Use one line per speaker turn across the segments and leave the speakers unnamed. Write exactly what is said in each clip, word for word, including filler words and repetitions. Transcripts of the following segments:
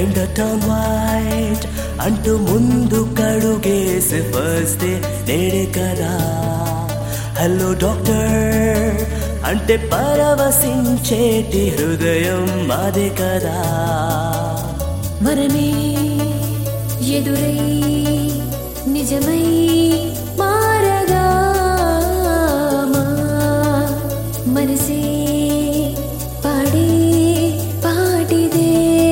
ఎండ turn white అంటూ ముందు కడుగేసే ఫస్ట్ డే నేడే కదా. హలో డాక్టర్ అంటే పరవశించేటి హృదయం మాదే కదా.
మరణే ఎదురై నిజమై మారగా మనసే పాడే పాటిదే.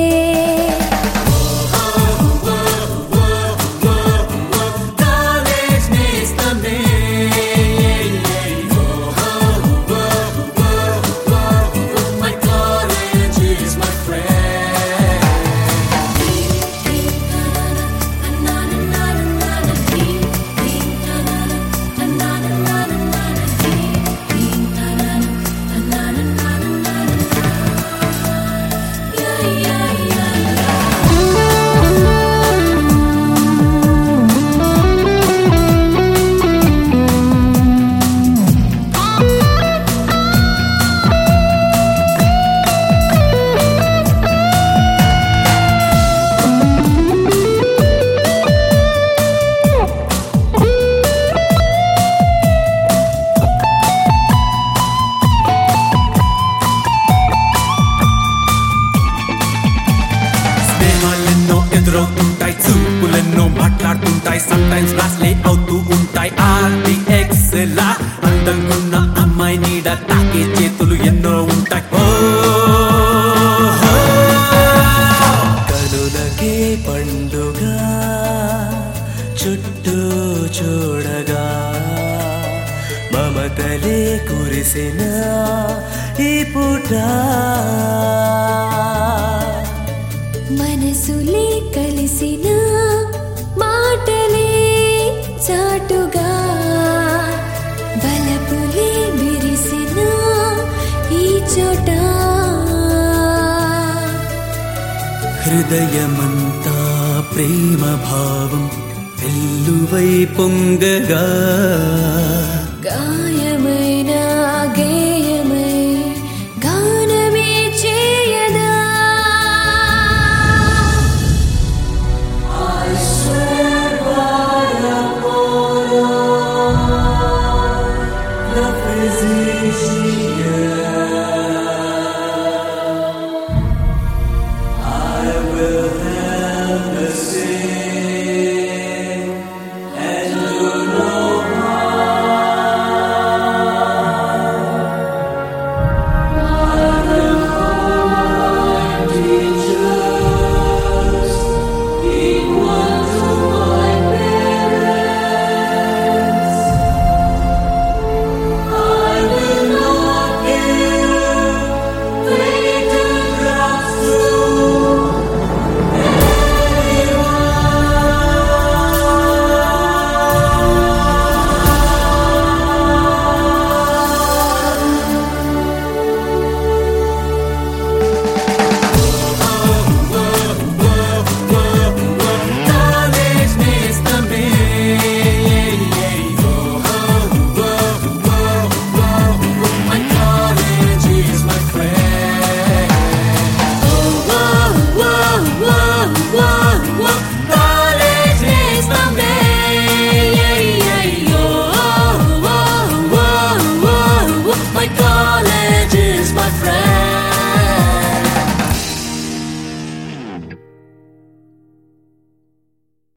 ఎదురవుతుంటాయి చూపులెన్నో మాట్లాడుతుంటాయి, సమ్టైమ్స్ లాస్లే అవుతూ ఉంటాయి. ఆర్డిఎక్స్ లా అందంగున్న అమ్మాయి నీడ తాకే చేతులు ఎన్నో ఉంటాయి.
కనులకే పండుగ చుట్టూ చూడగా మమతలే కురిసిన ఈ పూట.
మనసులే కలిసిన మాటలే చాటుగా బలపులే విరిసిన ఈ చోట.
హృదయమంతా ప్రేమ భావం వెల్లువై పొంగగా
గా